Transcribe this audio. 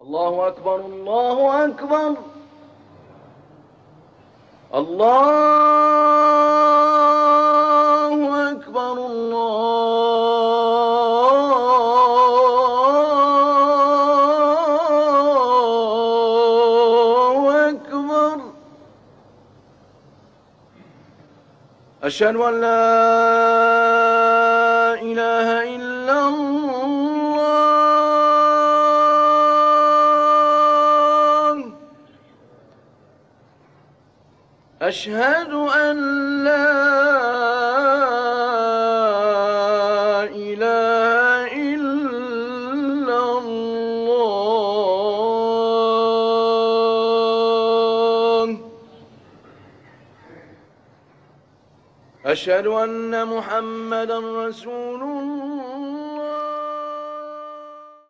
الله أكبر الله أكبر الله أكبر الله أكبر. أشهد أن لا إله إلا الله. أشهد أن لا إله إلا الله. أشهد أن محمدًا رسول